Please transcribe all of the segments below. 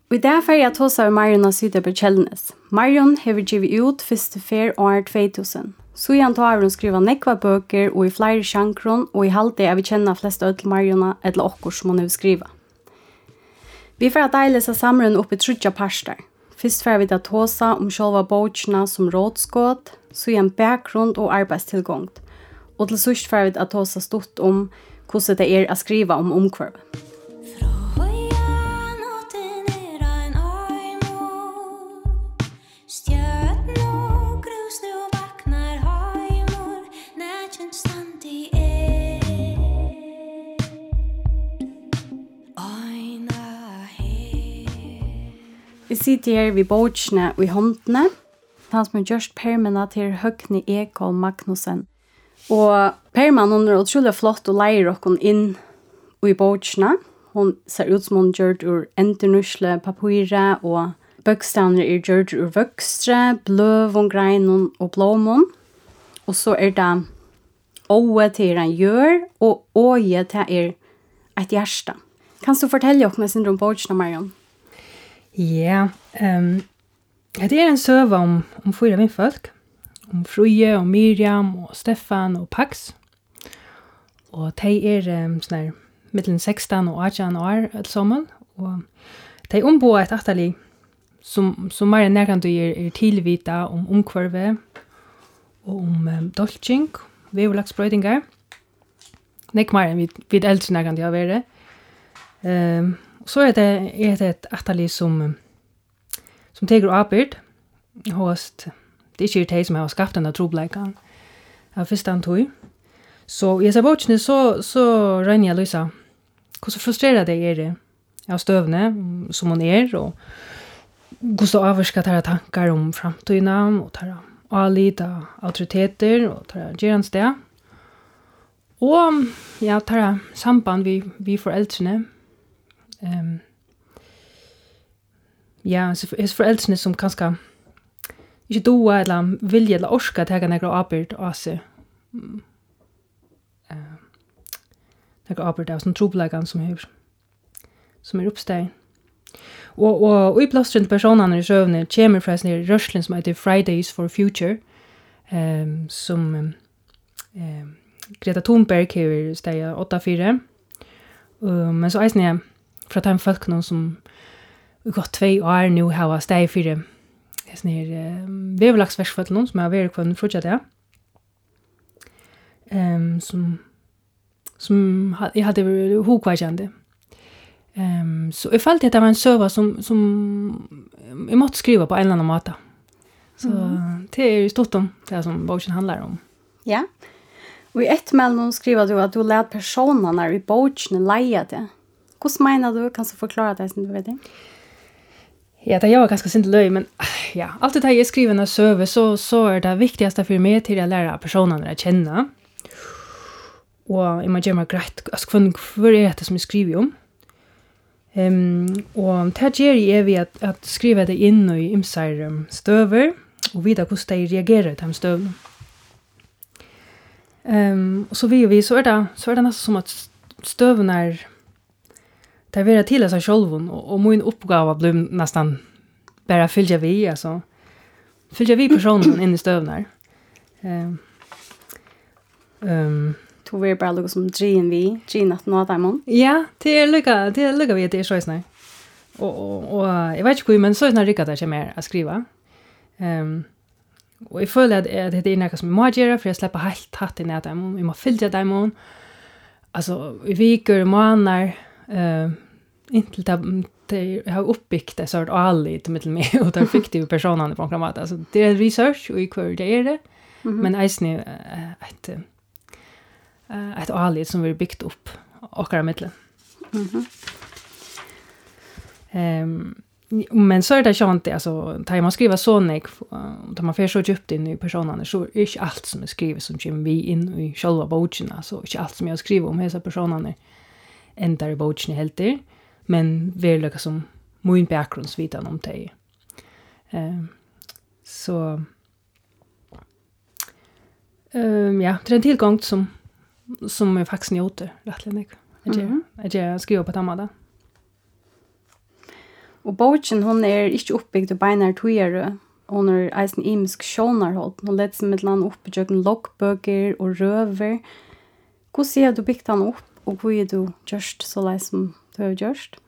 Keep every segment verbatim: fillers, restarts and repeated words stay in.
I dag får jeg ta seg Marion og Syder på Kjellnes. Marion har givet ut første fer år två tusen. Så igjen tar hun skriva nekva bøker og i flere sjankron, og i halte jeg vil kjenne flest ødel Mariona eller okkur som hun vil skriva. Vi får deile seg samrun opp i trutja parster. Først får vi da tåsa om sjølva bøkene som rådskåd, så igjen bakgrunn og arbeidstilgångt. Og til sørst får vi da tåsa stort om hvordan det er å skriva om omkvarvet. Vi sitter her ved bøkene og i håndene. Han som har gjort permene til Høgne Ekholm Magnussen. Og permen er utrolig flott og leier dere inn i bøkene. Hun ser ut som hun gjør ur endernusle papyrer, og bøkstavene er gjort ur vøkstre, bløvun, greinun og blåmun. Og så er det åe til en gjør, og åje til er et hjerte. Kan du fortelle dere sin om bøkene, Marion? Ja, um, det er en søve om, om fyra min folk. Om Fruje og Miriam og Stefan og Pax. Og de er um, sånn her, mellom sexton og arton år alt sammen. Og de ombår et atterlig som, som mer nærkant er, er tilvita om omkvarve og om um, dolching, vevlagsbrøydinger. Det er ikke mer enn vi, vi eldre nærkant jeg har vært. Um, så er det, er det et atterlig som, som teger oppbyrd. Host, det er ikke de som har skapt denne trobleikan av første antog. Så i disse bøkene så, så regner jeg Lysa hvordan frustrerer det er av støvene som hun er, og hvordan avvarsker tar tankar om framtiden, og tar avlid av autoriteter, og tar gerans det. Og ja, tar samband vi, vi foreldrene. Um, ja, så er foreldrene som kanskje ikke doa eller vilja eller orska tega nekra avbyrd av seg. Mm. Uh, nekra avbyrd av sånn trobelegan som er, som er oppsteg. Og, og, og i plastren til personene i sjøvne kommer fra sånne rørslen som heter Fridays for Future, um, som um, um, Greta Thunberg har steg åtta fire. Uh, men så eisen jeg fra de folkene som gått två år nu har steg fire sånne her um, vevlagsversfølgene som har vært kvann fortsatt det. Um, som som jeg hadde vært hokvajende. Um, så jeg følte at det var en søva som, som jeg måtte skrive på en eller annen måte. Så mm. det er stort om det som boken handler om. Ja. Og i ett mellom skriver du at du lærte personene i boken leie det. Hvordan mener du? Kan du forklare det som du vet det? Ja, det er jo ganske sint løy, men ja, alltid da jeg skriver en søve, så, så er det viktigste for meg til å lære personene å kjenne. Og jeg må gjøre meg greit, altså, hva er det som jeg skriver om? Um, og det gjør jeg ved at, at skrive det inn i imsar um, støver, og vite hvordan de reagerer til de støvene. Um, og så, vi, så, er det, så er det nesten som at støvene er det er vera til seg selv, og, og min oppgave blir nesten bare fylja vi, altså. Fylja vi personen inn i støvene her. Um, um, du vil bare lukke som drien vi, drien at nå er det mån? Ja, det er lykka, det er lykka vi at det er sånn. Og, og, og jeg vet ikke hvor, men sånn er det ikke mer å skrive. Um, og jeg føler at, at det er noe som jeg må gjøre, for jeg slipper helt tatt inn i at jeg må fylja dem. Altså, i viker, måneder, Uh, inntil de har uppbyggt ett sort allit till mig och de fiktiva personerna på något sätt. Alltså det är research och i hur det är det. Mm-hmm. Men eisne uh, ett uh, ett allit som vi byggt upp och i mitten. Mhm. Ehm men så är det ju inte alltså tar man skriva så nek tar man för så djupt in i personerna så är inte allt som är skrivet som kommer vi in i själva boken alltså inte allt som jag skriver om dessa personerna ändrar i boken helt det men väl lika som min bakgrundsvitan om det. Ehm så ehm ja, det är en tillgång som som är faktiskt njuter rättligen. Jag jag skriver på tamada. Og boken, hon er ikke oppbygd og beinar tøyere. Hon er eisen imisk sjånarhold. Hon leder seg med land opp i jøkken logbøker og røver. Hvordan sier du bygd han opp, og hva er du gjørst så lei som du har gjørst?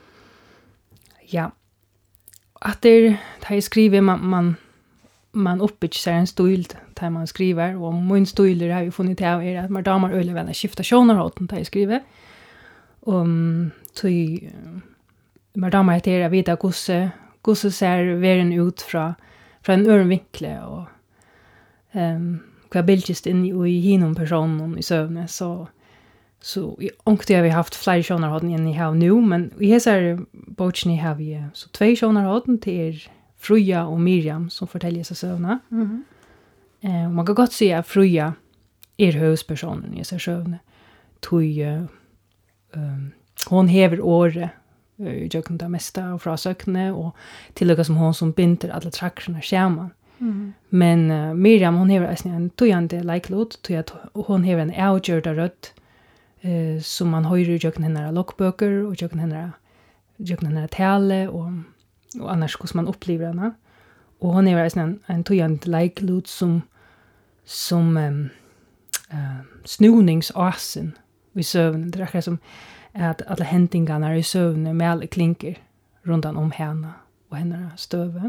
Ja, at det er, det jeg skriver, man, man, man oppbygger seg en stil der man skriver, og min stil har jeg funnet til er at man damer øyelig venner skifter sjånarholden der jeg skriver. Og um, tog, man damer heter jeg vite hvordan, hvordan ser verden ut fra, fra en øren vinkle, og um, hva bildest inn i, i hinnom personen i søvne, så så i ångte har vi haft flere sjånarhåden enn jeg har nå, men i hese bøkene har vi så två sjånarhåden til er Fruja og Miriam som forteller seg søvne. Mm-hmm. Eh, man kan godt si at Fruja er høvdspersonen i hese søvne. Tog, uh, um, hon hever året i jøkken det meste av frasøkene, og tillegget som hon som binder alle trakkerne skjermen. Mm. Men uh, Miriam, hon hever en tøyende leiklod, tøy at hon hever en avgjørda rødt, uh, som man høyrer i jøkken henne logbøker, og jøkken henne, jøkken henne tale, og, og annars hvordan man opplever henne. Og hon hever en, en tøyende leiklod som, som um, uh, snoningsasen i søvnen. Det er akkurat som at alle hentingarna i søvnen med alle klinker rundt om henne og henne støve.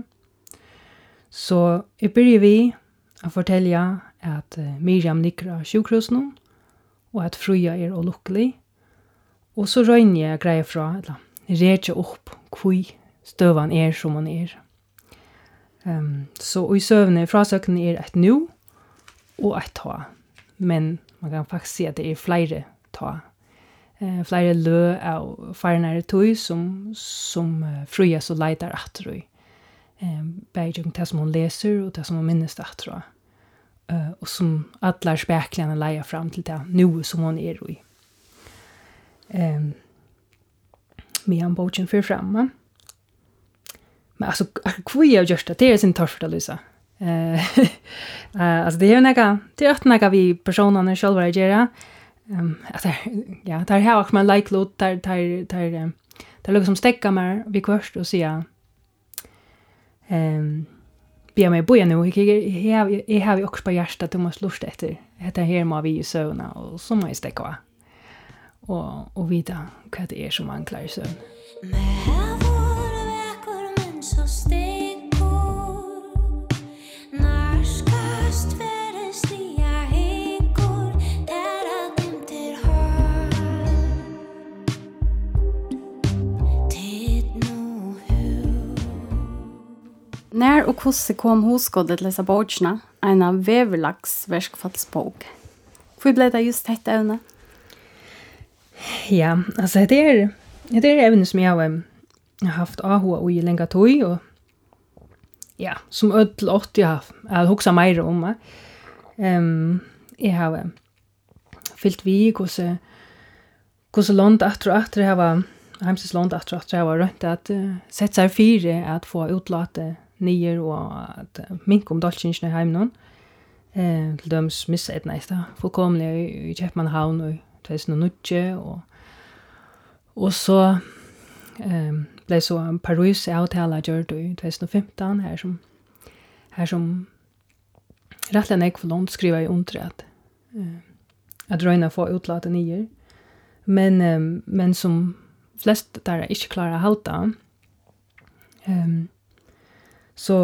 Så jeg begynner vi å fortelle at uh, Miriam ligger av sjukhusen, og at Fruja er ulykkelig. Og så røyner jeg greier fra, eller reker opp hvor støven er som hun er. Um, så i søvnen frasøkene er et nå og et ta. Men man kan faktisk si at det er flere ta. Uh, flere lø av farnere tøy som, som uh, Fruja så leiter etter i. Um, Begge det som hun leser og det som hun minnes etter. Uh, og som alle spekene leier fram til det nå som hun er i. Um, Medan boken fyrer fremme. Men altså, hva jeg har gjort det? Det er sin tørrfortellelse. Uh, uh, altså, det er jo noe, det er noe vi personene selv har gjort. Um, at det, ja, det er her akkurat man leiklod, det er, det er, det er noe som stekker meg ved kvørst og sier, um, be meg bo igjen nå, jeg har jo også på hjertet at du må slurste etter. Dette her må vi i søvnene, og så må jeg stekke av. Og, og vite hva det er som man klarer søvn. Med her våre vekker, men så stikker, narskast være stia hikker, der er glimter har. Tid nå hu. När och hvordan kom hoskådet til disse bøkene, en av veverlags verskfallsbok? Hvor ble det just dette evne? Ja, altså det er, det er evne som jeg har um, haft ahua og i lenge tog, og ja, som ødel åtte jeg har, jeg har hokset mer om meg. Um, jeg har um, fyllt vi hvordan hvordan lånt etter og etter jeg var, hemses lånt etter og etter jeg var rundt at uh, sett seg fire at få utlate nyer og at uh, mink om dalskinsene hjemme noen. Uh, til døms missa et næste, fullkomlig i, i Kjøpmannhavn og tjusen og nitton og og så um, ble så Paris avtala gjort i tjusen og femton her som her som rettelig nek for lånt skriver jeg under at uh, at røyna få utlate nyer men, um, men som flest der ikke klarer å halta um, så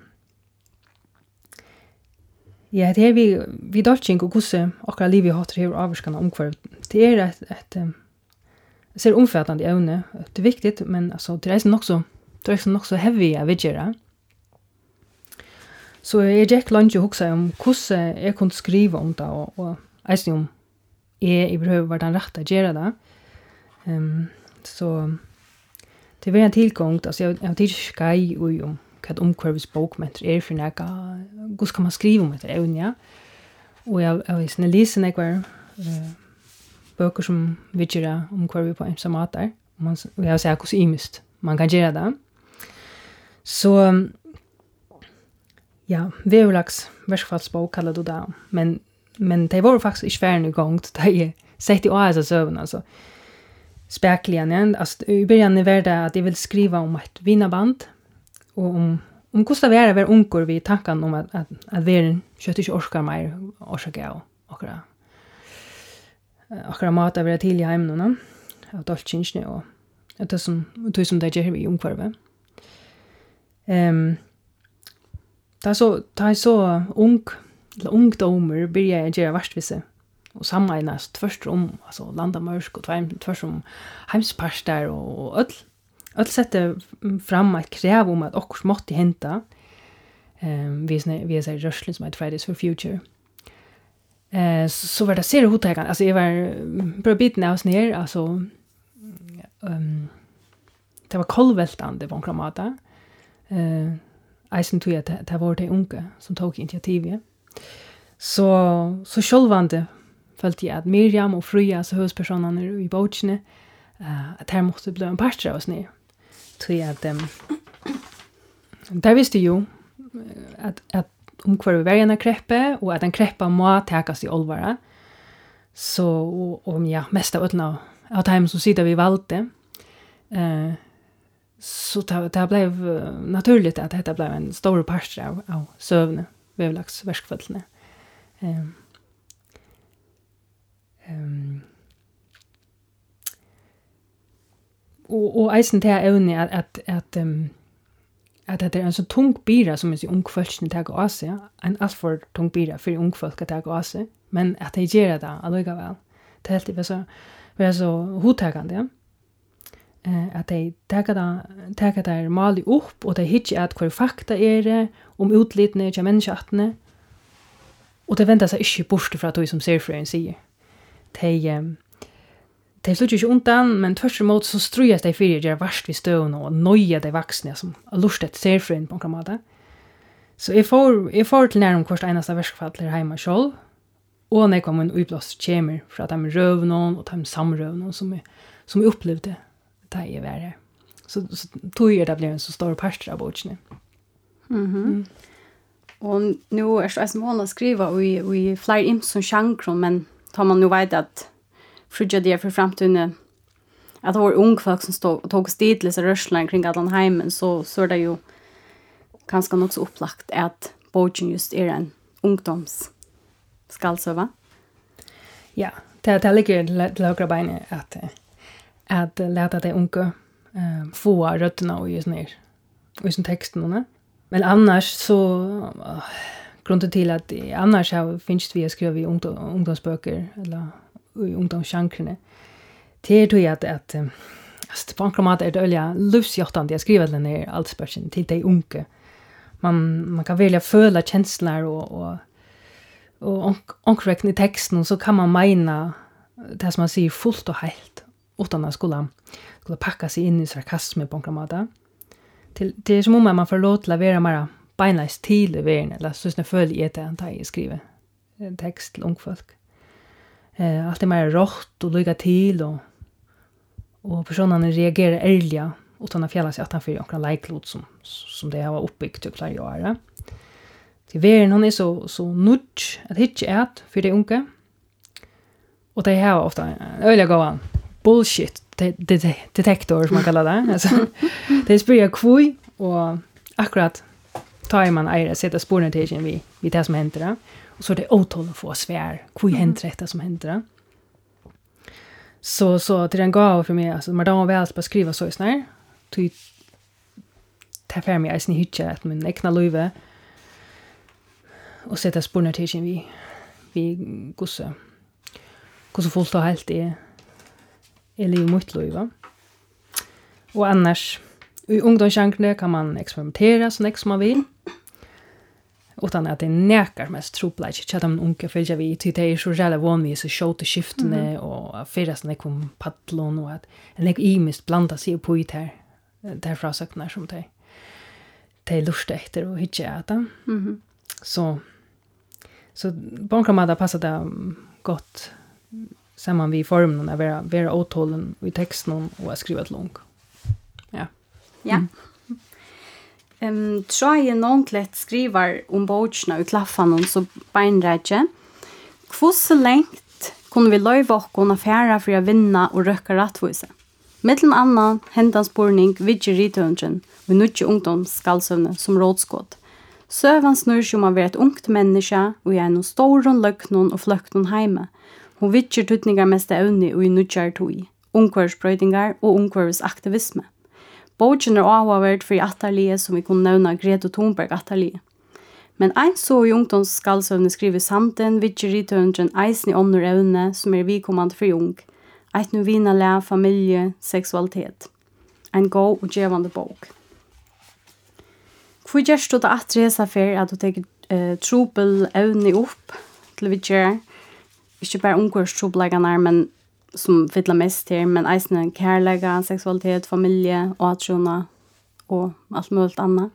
ja, det er vi, vi dødkjeng og hvordan akkurat livet har hatt her avvarskende omkvarv. Det er et, et, et jeg ser omfattende evne. Det er viktig, men altså, det er nok så, det er nok så heavy jeg vil gjøre. Så jeg gikk langt og hukse om hvordan jeg kunne skrive om det, og, og jeg synes om jeg i behøver var den rette å gjøre det. Um, så det var en tilgang, altså jeg, jeg har tidligere skaj om hva omkvarves bokmenter er for noe, hvordan kan man skrive om etter evne, ja. Og jeg har sånne lise nekvar uh, bøker som vil gjøre omkvarve på en samme måte, og jeg har sagt hvordan imest man kan gjøre det. Så ja, veverlags verskfallsbok kallar du det, men, men det var faktisk ikke ferdig gang, da jeg sett i å ha seg søvn, altså. spekligen igen. Alltså, i början var det att jag vill skriva om ett vinnarband och om om Gustav är var unkor vi tanken om att att att världen köttar inte orkar mer orsaka och akkurat akkurat mat över till i hemmen och dolchinne och det som det som det gör i ungkvarve. Ehm Det är så, det är så ung, eller ungdomar börjar jag göra varstvisse. Och sammanlignas först om alltså, landamörsk och tvärst om hemsparstar och öll. Öll sätter fram ett kräv om att också måtte hända. Um, vi är vi är rörslen som heter Fridays for Future. Uh, så, så var det ser hotägande. Alltså jag var på biten av oss ner. Alltså, um, det var kolvältande på en kramata. Uh, Eisen tog att det var det unga som tog initiativet. Så, så självande följde jag att Miriam och Fröja, så huspersonerna i botsene, uh, att här måste bli en parter av oss ner. Tror jag att um, där visste ju att, att omkvar var en kreppe och att en kreppa må täckas i olvara. Så och, och ja, mest av öllna av dem som sitter vi valde. Uh, Så det, det blev naturligt att detta blev en stor part av, av sövne, vevlags verskföljene. Um, um, og, og eisen til evne at, at, at, um, at det er en så tung bira som er så ungfolkene til å se, en alt for tung bira for ungfolk til å se, men at de gjør det allikevel. Det er helt det så, det er så hodtakende, ja. Uh, at de tager der malig opp, og de hittar at hver fakta er det, om utlitene til menneskeattene, og de venter seg ikke bort fra det som serfrøyen sier. De, um, de slutter ikke undan, men tvers imot så strues de fyrir gjør varst ved støvn og nøye de vaksne som har lurt et serfrøyen på en måte. Så jeg får, jeg får til nærmere hvert eneste verskfattler hjemme selv, og når jeg kommer en utblåst kjemer fra de røvnene og de samrøvnene som jeg, som jeg opplevde det är värre. Så, så tog jag det blir en så stor part av boken. Mhm. Mm. Och nu är det som vanligt skriva och i och i fler imson chankron, men tar man nu vet att frugga det för framtiden att det var ung folk som stod tog stidlösa rörslan kring allan hemmen, så så är det ju ganska nog så upplagt att boken just är en ungdoms skallsöva. Ja, det det ligger till högra benet att att låta det unga eh, få rötterna och just ner i sin texten. Men annars så uh, grunden till att annars har finns vi skriva i ungdom, ungdomsböcker eller i ungdomsgenrerna. Det är ju att att alltså på något är det öliga lustjottande jag skriver den ner allt spärsen till de unga. Man man kan välja föla känslor och och och onkorrekt i texten, så kan man mena det som man säger fullt och helt utan att skulle, skulle packa sig in i sarkasm på en måte. Till, det är som om man får låt att vara mer beinleis till i världen, eller så snart följer det att jag skriver text till ungfolk. Eh, allt är mer rått och lyga till, och, och personerna reagerar ärliga utan att fjälla sig utanför och likeklot som, som det har uppbyggt och klarar göra. Till världen hon är så, så nudge att hitta ät för de unga. Och det har ofta en öliga gåvan bullshit detektor som man kallar det. Alltså, det spyr kvui, och akkurat tar man eira sätta spåren till vi vi det som händer det. Och så är det otål att få svär kvui händer det som händer det. Så så till den gav för mig, alltså madam väl på skriva så snär. Till ta för mig att ni hitcha att min egna löve och sätta spåren till vi vi gosse gosse fullt och helt är eller i mitt liv. Och annars i ungdomsgenrerna kan man experimentera så mycket som man vill, utan att det nekar mest tropligt. Jag chattar med unga följer vi till det är så jävla vanligt så show till skiftene mm. och firas när kom paddlon och att en ek imist blanda sig på ut här där frasöknar som det det lust efter och hitcha att mm. så så bankamada passar det gott samman vi formen av vara vara åtålen i texten och att skriva ett långt. Ja. Ja. Ehm um, tror jag någon lätt skriver om bochna och klaffan och så beinräge. Hur så längt kunne vi løyve okkon affæra for å vinna og røkka rattvise. Mellom annan hendans spurning vidger ritøndren og nødje ungdomsskalsøvne som rådskåd. Søvan snur seg om å være et ungt menneske og er noen storon løknon og fløknon heime. Hun vidger tøtningar mest evne og i nødjar tog, ungkværsbrøydingar og ungkværsaktivisme. Bogen er avhåverd for i atterlige som vi kunne nevne Greta Thunberg atterlige. Men ein så i ungdomsskalsøvne skriver Sanden vidger ritøndren eisen i ånder evne som er vikommand for ung. Eit nu vina læ, familie, seksualitet. En god og gjevande bok. Hvor gjørst du det at resa for at du teker eh, trobel evne opp til vi gjør? Ikke bare ungkurs trobeleggene, men som fyller mest her, men eisne kærlega, seksualitet, familie, atrona og alt mulig annet.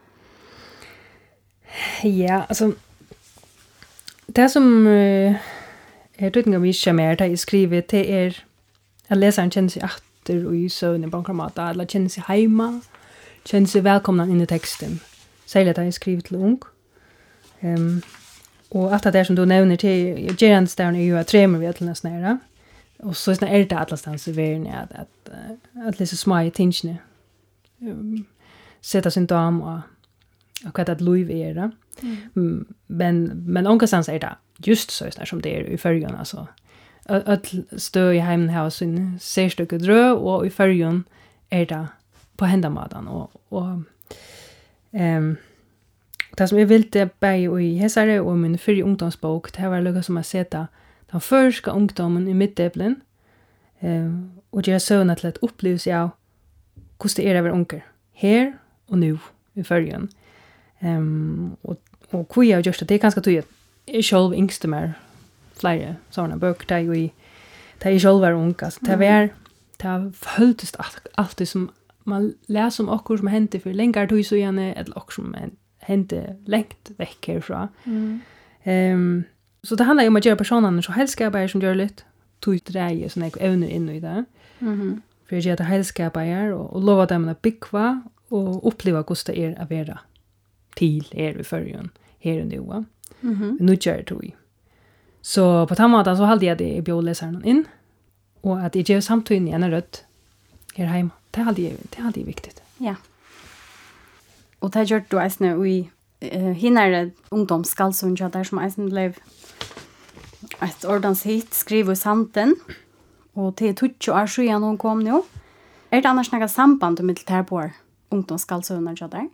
Ja, altså, det som uh, er tydning av mye mer, det jeg skriver, det er at leseren kjenner seg atter og i søvn i bankramata, eller kjenner seg heima, kjenner seg velkomna inn i teksten. Særlig at jeg skriver til ung. Um, og at det som du nevner til, gerandstæren er jo at tremer vi til nesten nære, og så er det atlastanser verden at, at, at disse små tingene um, setter sin dam og och vad det lov är det. Mm. Men men onkastans är det just så där som det är i förrjun alltså. Att stå i hemmen här sin särstycke drö och i förrjun är det på händamadan och och ehm det som jag vill det bäj i hesare och min förra ungdomsbok det var lukka som att sätta den första ungdomen i mittdeblen ehm och det är så att lätt upplevs jag hur det är över onkel här och nu i förrjun. Um, og, og hva jeg har gjort det, det er ganske tydelig. Jeg selv yngste mer flere sånne bøker, det er jo i det er selv var ung, altså, det er det har føltes alltid som man leser om akkur som henter for lengre tog så gjerne, eller akkur som henter lengt vekk herfra. Mm. Um, så det handler om å gjøre personene så helskapere som gjør litt, tog dreie sånne evner inn i det. Mm-hmm. For å gjøre det helskapere og, og lova dem å bygge og oppleve hvordan det er å være til er i førjen, her og nå. Mm-hmm. Nå gjør det vi. Så på den måten så hadde jeg det i bjåleseren inn, og at jeg gjør samtidig en rødt her hjemme. Det hadde jeg, det hadde jeg viktig. Ja. Og det gjør du eisne i uh, hinere ungdomsskalsundja der som eisne ble et ordens hit, skriver i Sanden, og til tjueto år siden hun kom nå. Er det annars noe samband med militærbår ungdomsskalsundja der?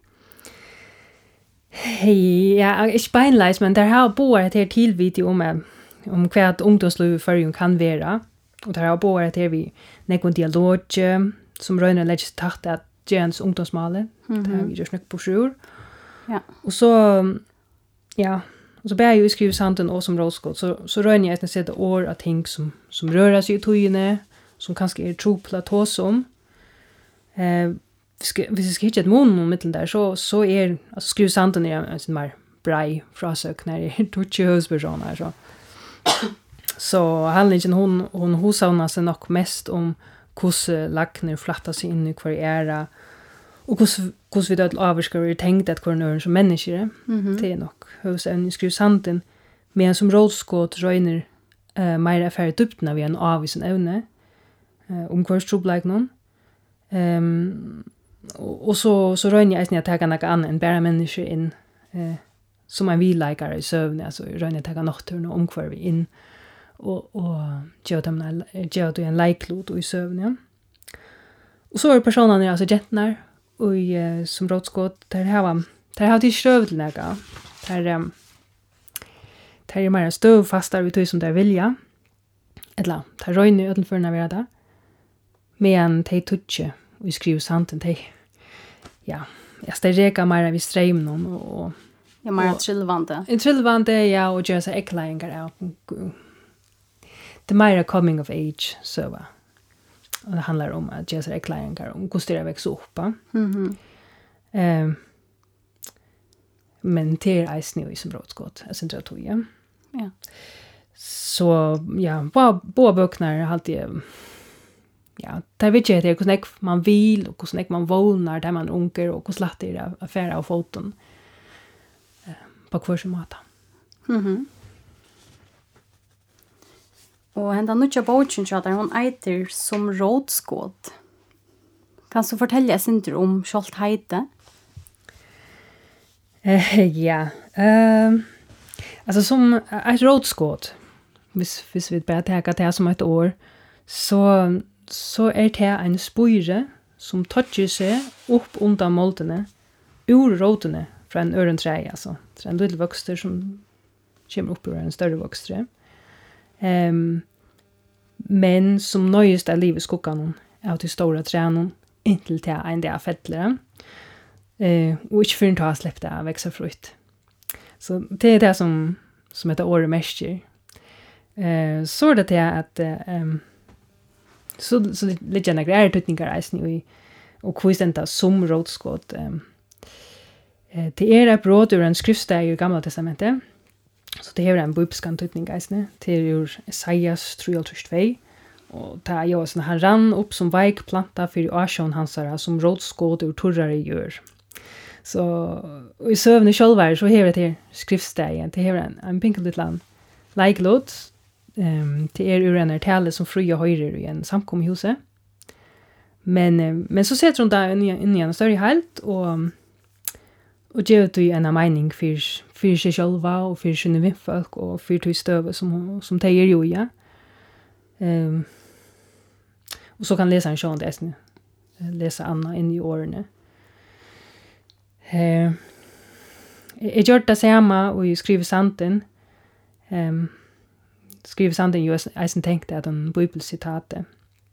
Hej, ja, ikke beinleis, men der har båret et her tilvideo om, om hva at ungdomsliv i førjen kan være. Og der har båret et her vi nekker dialog, som røyner legger seg tatt at gjerne ungdomsmale. Mm-hmm. Det har vi gjort nok på sjur. Ja. Og så, ja, og så ber jeg jo skrive Sanden og som rådskått, så, så røyner jeg et sted år av ting som, som rører seg i togene, som kanskje er tropla tås om. Eh, Hvis jeg skal hitte et mån om middelen der, så, så er, altså skriv Sanden er en sånn mer brei frasøk når jeg tog ikke høyspersoner. Så, så handlingen, hun, hun hosavner seg nok mest om hvordan lagner flattar seg inn i hver æra, og hvordan, hvordan vi da avvarsker vi tenkt at hver nøren som mennesker. Mm-hmm. Det er nok høysavner skriv Sanden, men som rådskått røyner uh, mer affære dybden av en avvisen evne, uh, om hver strobleik noen. Um, Og så, så røyner jeg at jeg tar noe annet enn bare mennesker inn eh, som en villeikere i søvn. Altså røyner jeg tar nokturene og omkvarve inn og, og gjør dem en leiklot i søvn. Ja. Og så er det personene, altså jentene, og, eh, som rådskått, der har der har de støv til noe. Der, um, der er mer støvfastere vi tog som de vilja. Eller, der røyner jeg utenfor når vi er der. Men de tog ikke og vi skriver Sanden til, ja, jeg skal reka mer av i strømmen og, og ja, mer trillvande. Trillvande, ja, og gjøre seg ekkleinger av. Det er mer coming of age, så va. Og det handler om at gjøre seg ekkleinger, om hvordan det er vekst opp. Mm-hmm. Um, men det er eisen jo i som rådskått, jeg synes det er tog, ja. Ja. Så, ja, både bøkene er alltid ja, det vet jag det hur man vill och hur man vånar där man unker och hur slatt det är affärer av foton eh, på kvar som mata. Mhm. Og henda nutja boken så der hon eiter som rådskåd. Kan du fortelle sin om kjolt heite? Uh, ja, uh, altså som et rådskåd, hvis, hvis vi bare tenker det som et år, så, så er det en spyre som toucher seg opp under måltene, ur rådene fra en øren tre, altså. Det er en liten vokster som kommer opp ur en større vokster. Um, men som nøyest av livet skukkan av de store trærne, inntil til en del fettlere. Uh, og ikke før en ta slipp det av vekse frukt. Så det er det som, som heter året mestjer. Uh, så er det til at uh, um, så, så litt gjerne greier tøtninger reisen i og hvor stendte som rådskåd. Um, uh, det er et bråd ur en skriftsteg i Gamla testamentet. Så det er en bibelskan tøtning reisende til ur Esaias tre og tre. Og det er jo sånn, han rann opp som veik planta for asjon hansara som rådskåd ur torrare gjør. Så i søvne sjølver så hever det til skriftstegen, det hever en, en pinkel litt land leiklåd, um, det er ur en tale som fria høyrer i en samkom i huset. Men, um, men så setter hun da inn, inn i en større helt, og, og gjør det en av mening for, for seg sjølva, og for sine vindfolk, og for til støve som, som teier jo, ja. Um, og så kan leseren sjå det, lese Anna inn i årene. Uh, jeg gjør det samme og jeg skriver santen. Um, skriver santen jo jeg tenkte at en bibelsitate.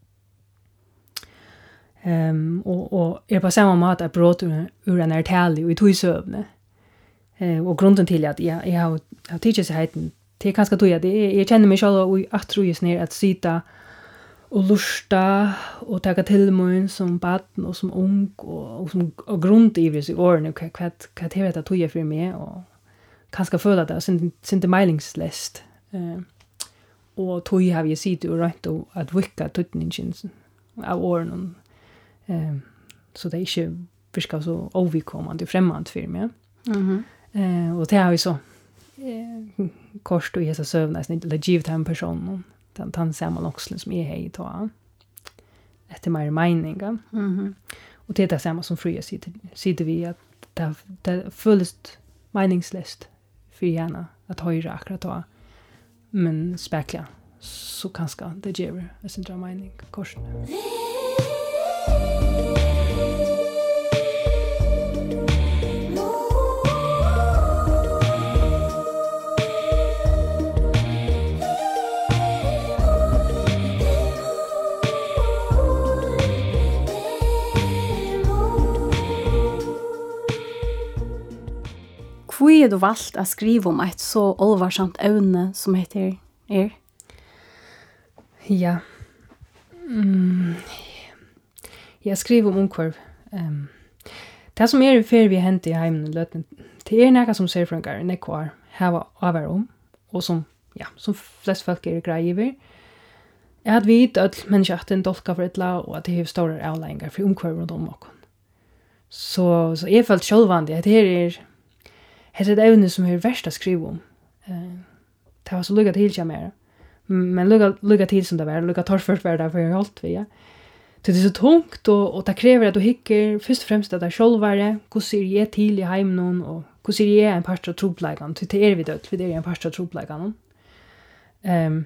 Um, og, og er på samme måte at brått ur, ur en ertale og i tog søvne. Uh, og grunden til at jeg, jeg har, har tidsigheten det er kanskje tog at jeg, jeg kjenner meg selv og at tror jeg snir at sita og lusta og taka til meg som baden og som ung og, og som og grunnt i vis i årene hva, hva, hva det er tog jeg for meg og kanskje føle at det er sin meilingslest uh, og tog jeg har jeg sitt og rønt og at vikka tøtningen av årene uh, så det er ikke virka så overkommende fremmant for meg Mhm. uh, og det har vi så eh, kort og hesa søvn eller givet til en person den, den samme lokslen som jeg har i tåa etter mer meninga Mhm. og det er det samme som Frya sier vi at det, det føles meningsløst for gjerne at høyre akkurat tåa men spekla så kanskje det gjør det sin mening kort. Hvor er du valgt å skrive om et så olvarsamt evne som heter er? Ja. Mm. Jeg skriver om omkvarv. Um, det som er fer vi henter i heimen løten, det er noe som ser fra en gang nekvar hava avhver om, og som, ja, som flest folk er greier. Jeg hadde vidt at mennesker at en dolka for et la, og at det har store avleggingar for omkvarv rundt om okken. Så, så jeg følte sjølvandig at det er det er et evne som er verst å skrive om. Uh, det var så lukket til ikke mer. Men lukket til som det var, lukket torrført var det for jeg holdt vi. Ja. Det er så tungt, og, og det krever at du hikker først og fremst at det er sjølvare, hvordan er jeg til i heimen, og hvordan er jeg en part av tropleikene. Det er vi dødt, for det er en part av tropleikene. Um,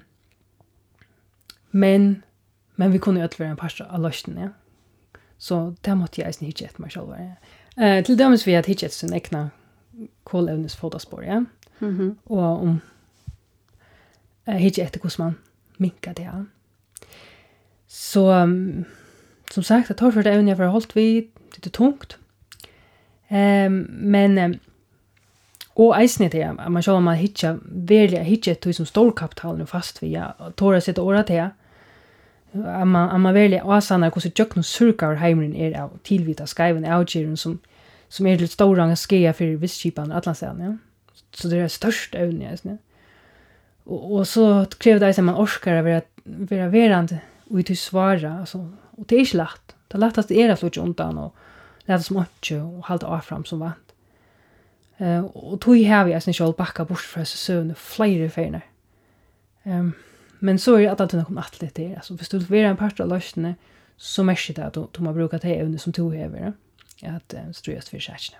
men, men vi kunne jo ikke være en part av løsene, ja. Så det måtte jeg ikke hikke etter meg sjølvare. Uh, til dømes vi at hikke etter sin ekne kolevnes fotospår, ja. Mhm. Og om uh, hikke etter hvordan man minker det, ja. Så, um, som sagt, jeg tar for det evne jeg har holdt vid, det er tungt. Um, men, um, og eisen er det, at man selv om man hikker, virkelig hikker etter som storkapitalen er fast vid, ja, og tar å sitte året til, at man, at man virkelig asannar hvordan tjøkken og surkar heimeren er av tilvita skaiven avgjøren som som er litt stora skea for visskipan og atlansen, ja. Så det er størst evne, ja. Og, og så krever det at man orskar å være, være verand og til svara, altså, og det er ikke lagt. Det letteste er å flytte undan og lete som åtje og halte av fram som vant. Uh, og tog har vi altså selv bakka bort fra søvne flere feiner. Um, men så är det att alltid kommer att lite det. Alltså, hvis du vill vara en part av lösningen så märker det att du, du har brukat det ämne som du har att uh, ströjas för särskilt.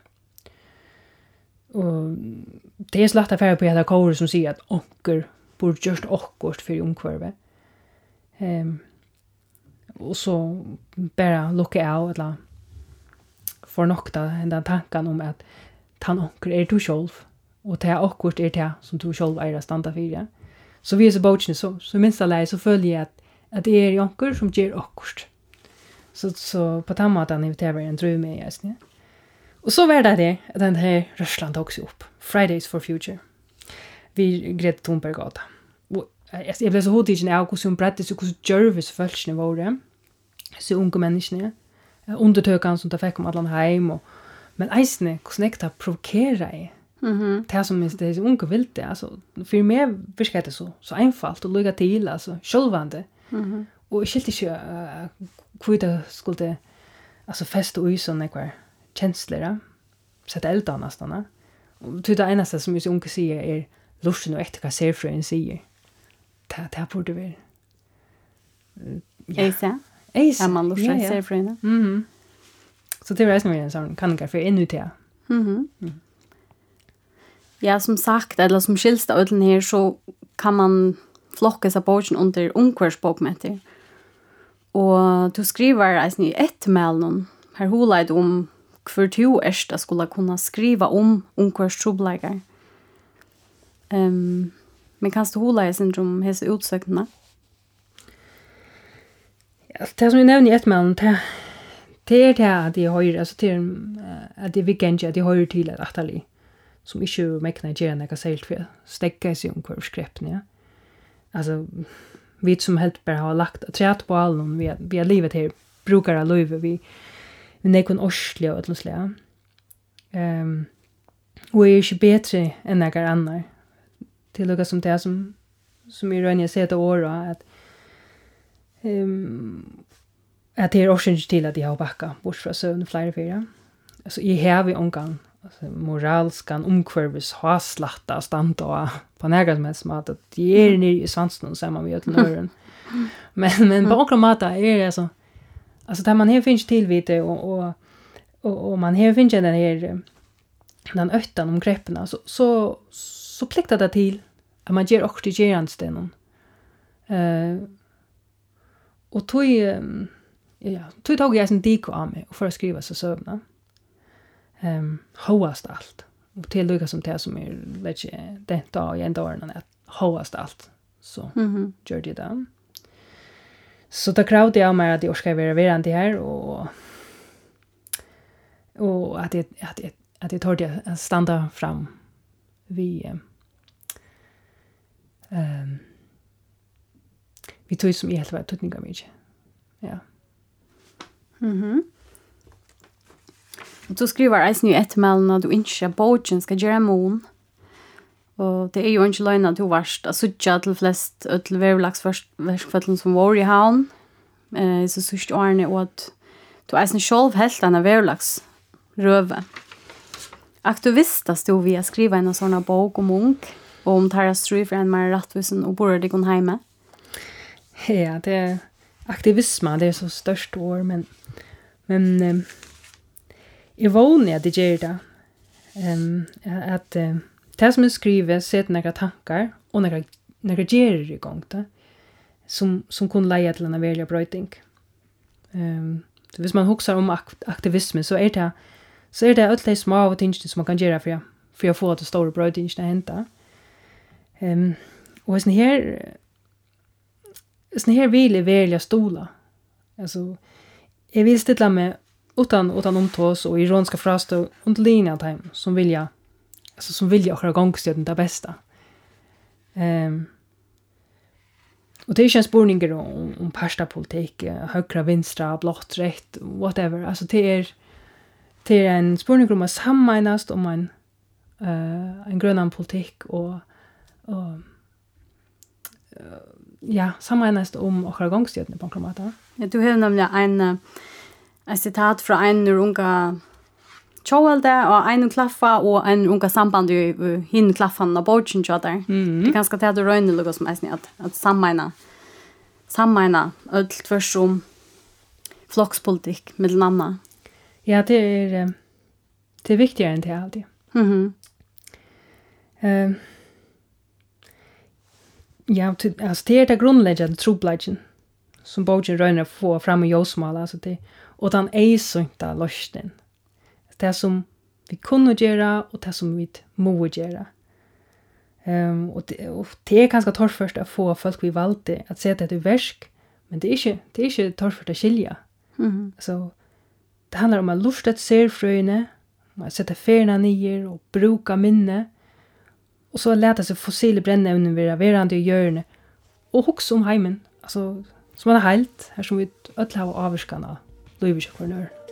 Och det är slagt affär på att kåre som säger att onker borde just okkurst för omkvarve. Ehm och så bara locka av eller för nokta den tanken om att han onker är du själv och det okkurst är det som du själv är att standa för. Ja. Så vi är så bochen så så minst alla så följer att att det är onker som ger okkurst. Så så på tamatan i T V en dröm med just ne. Och så var det det att den här Ryssland också upp. Fridays for Future. Vi Greta Thunberg gata. Och jag blev så hotig när jag som berättade så hur Jervis fölkne var det. Så unga människor. Undertökan som tar fick om allan hem och men eisne hur snäkta provokera i. Mhm. Det som är det unga vill det alltså för mig verkar det så så enkelt och lugga till alltså självande. Mhm. Och jag skilte inte hur det skulle alltså fästa och såna kvar känslor. Sätta elda nästan. Och det är enaste som är unga säger är lusten och äkta ser för en säger. Det det borde väl. Ja. Eisa. Eisa. Ja, man lusten ser för en. Mhm. Så det är resten en sån kan jag för ännu till. Mhm. Mm. Ja, som sagt, eller som skilsta ödlen här så kan man flocka sig boken under ungkvarsbokmäter. Och du skriver alltså i ett mail någon här hållet om för två ersta skulle kunna skriva om ungkvarstrobläggar. Ehm um, men kan du hålla i syndrom hese utsökna? Ja, det som jag nämnde i ett mail det det är det att jag har alltså till att det weekend att jag har till att attali som inte mäkna gärna några sällt för stäcka sig om kvarskreppen ja. Alltså vi som helt bara har lagt trät på allon vi vi har livet här brukar alla över vi men det kan orsliga och sådär. Ehm och är ju bättre än några andra. Till något som det som som är rönja sätt år att ehm att det är orsaken till att jag har backa bort från sömn flera fyra. Alltså i här vi omgång alltså moralskan omkvarves har slatta stanta på några som helst mat att det är ner i svansen så man vet någon. Men men på några mat är det alltså alltså där man har finns till vid det och och och, och man har finns den här den öttan om grepparna så så så pliktar det till att man ger också geranstenen. Eh och tog ja, tog tog jag en diko av mig och för att skriva så sövna. Ehm hoast allt. Och till lika som det som är lite det då i en dagen att hoast allt. Så mhm gör det då. Så då kravde jag mig att jag ska vara verande här och och att det att det att det tar det att stanna fram vi ehm vi tog som helt var tutningar mycket. Ja. Mhm. Och så skriver jag nu ett mail när du inte boken ska göra mån. Och det är ju inte lögn att du varst att sucha till flest till verlags verkfallen som var i havn. Eh så sust Arne och att du är en själv helt en verlags röve. Aktivista stod vi att skriva en sån bok om munk och om Tara Stry för en mer rättvisen och bor det kon hemma. Ja, det är aktivism, det är så störst år men men eh, jag vånar att det gör det. Um, att uh, det som jag skriver sätter några tankar och några, några ger igång det som, som kan leja till en välja bröjting. Um, så hvis man huxar om akt aktivism så är det så är det alla de små av ting som man kan göra för, för att få det stora bröjtingen att hända. Um, och sån här sån här vill jag välja stola. Alltså jag vill ställa mig utan utan omtås och ironiska fraser och linjer time som vill jag alltså som vill jag ha gångstöden det bästa. Ehm um, och det är ju en spårning om, om parstapolitik, högra, vänstra, blått, rätt, whatever. Alltså det är det är en spårning om att sammanast om en uh, en grön politik och och uh, ja, sammanast om och ha gångstöden på klimatet. Ja, du har nämligen en ett citat från en unga tjovalde och en klaffa och en unga samband i hin klaffan av bogen så där. Mm. Det ganska tätt och röjna lugg som är att att sammaina sammaina allt för som flockspolitik med namna. Ja, det är det är viktigare än det alltid. Mhm. Eh Ja, ty- alltså det är det grundläggande trobladjen som bogen röjner att få fram i ljusmål, alltså det, och den är sånta lösningen. Det som vi kunde göra och det som vi må göra. Um, och, det, och det är ganska torrförst att få folk vi valde att sätta det i verk, men det är inte, det är inte torrförst att skilja. Mhm. Så det handlar om att lusta ett serfröjne, att sätta färna ner och bruka minne, och så låta sig fossila brännämnen vara verande i hjörne och också om heimen, alltså som man är helt, här som vi alla har avskanna, då är vi inte för nör.